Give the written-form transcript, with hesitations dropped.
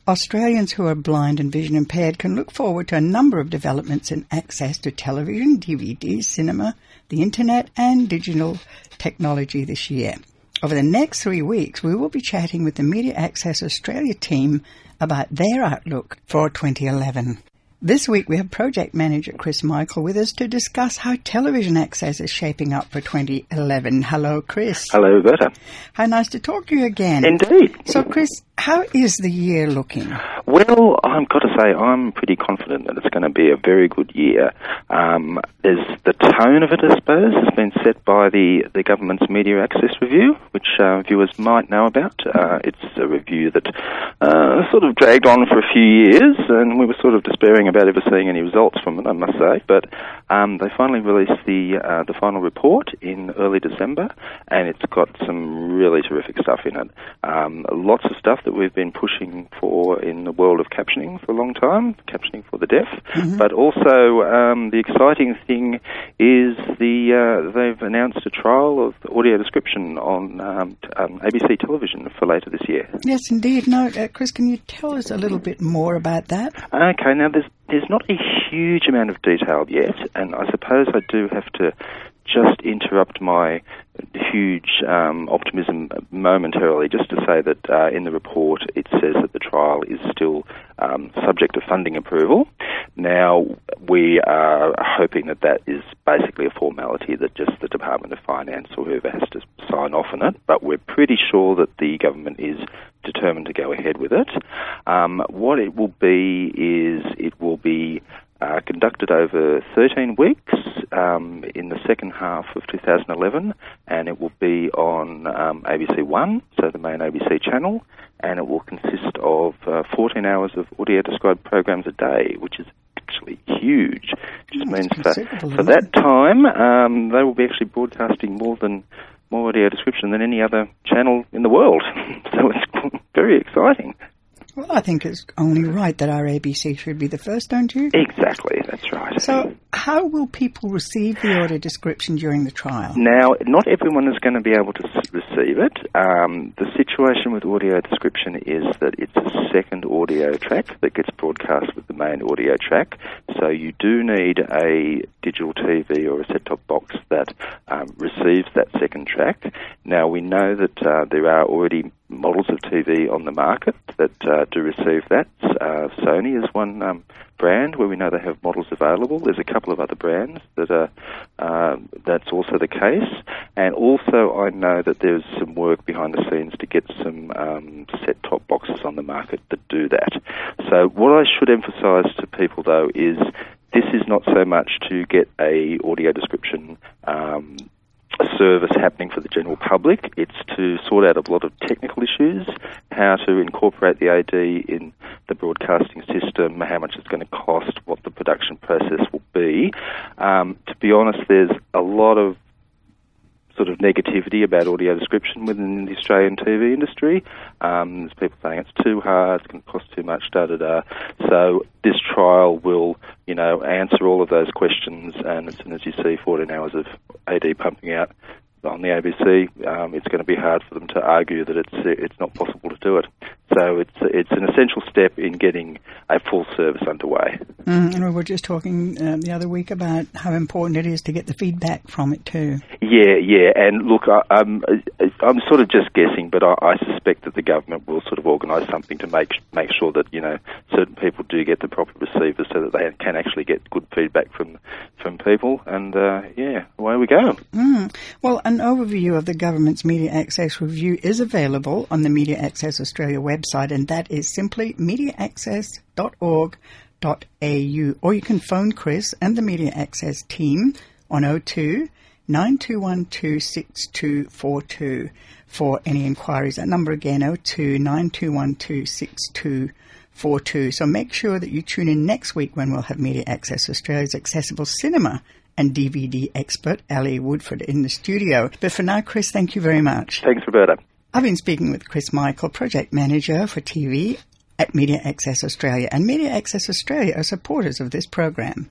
Australians who are blind and vision impaired can look forward to a number of developments in access to television, DVDs, cinema, the internet and digital technology this year. Over the next 3 weeks, we will be chatting with the Media Access Australia team about their outlook for 2011. This week we have Project Manager Chris Michael with us to discuss how television access is shaping up for 2011. Hello, Chris. Hello, Berta. How nice to talk to you again. Indeed. So, Chris, how is the year looking? Well, I've got to say I'm pretty confident that it's going to be a very good year. There's the tone of it, I suppose, has been set by the government's Media Access Review, which viewers might know about. It's a review that sort of dragged on for a few years, and we were sort of despairing about ever seeing any results from it, I must say. But they finally released the final report in early December, and it's got some really terrific stuff in it. Lots of stuff that we've been pushing for in the world of captioning for a long time, captioning for the deaf. Mm-hmm. But also the exciting thing is they've announced a trial of audio description on ABC television for later this year. Yes, indeed. No, Chris, can you tell us a little bit more about that? Okay, now there's not a huge amount of detail yet, and I suppose I do have to just interrupt my huge optimism momentarily just to say that in the report it says that the trial is still subject to funding approval. Now, we are hoping that that is basically a formality that just the Department of Finance or whoever has to sign off on it, but we're pretty sure that the government is determined to go ahead with it. What it will be is it will be conducted over 13 weeks in the second half of 2011, and it will be on ABC One, so the main ABC channel, and it will consist of 14 hours of audio-described programs a day, which is actually huge. It just means for that time, they will be actually broadcasting more audio description than any other channel in the world. So it's very exciting. Well, I think it's only right that our ABC should be the first, don't you? Exactly, that's right. So how will people receive the audio description during the trial? Now, not everyone is going to be able to receive it. The situation with audio description is that it's a second audio track that gets broadcast with the main audio track. So you do need a digital TV or a set-top box that receives that second track. Now, we know that there are already models of TV on the market that do receive that. Sony is one brand where we know they have models available. There's a couple of other brands that are that's also the case. And also I know that there's some work behind the scenes to get some set-top boxes on the market that do that. So what I should emphasise to people, though, is this is not so much to get a audio description service happening for the general public. It's to sort out a lot of technical issues, how to incorporate the AD in the broadcasting system, how much it's going to cost, what the production process will be. To be honest, there's a lot of sort of negativity about audio description within the Australian TV industry. There's people saying it's too hard, it's going to cost too much, da-da-da. So this trial will, answer all of those questions, and as soon as you see 14 hours of AD pumping out on the ABC, it's going to be hard for them to argue that it's not possible to do it. So it's an essential step in getting a full service underway. And we were just talking the other week about how important it is to get the feedback from it too. Yeah. And look, I'm sort of just guessing, but I suspect that the government will sort of organise something to make sure that certain people do get the proper receivers so that they can actually get good feedback from people. And away we go. Well, an overview of the government's Media Access Review is available on the Media Access Australia website, and that is simply mediaaccess.org.au. Or you can phone Chris and the Media Access team on 02 9212 6242 for any inquiries. That number again, 02 9212 6242. So make sure that you tune in next week when we'll have Media Access Australia's accessible cinema and DVD expert, Ali Woodford, in the studio. But for now, Chris, thank you very much. Thanks, Roberta. I've been speaking with Chris Michael, Project Manager for TV at Media Access Australia. And Media Access Australia are supporters of this program.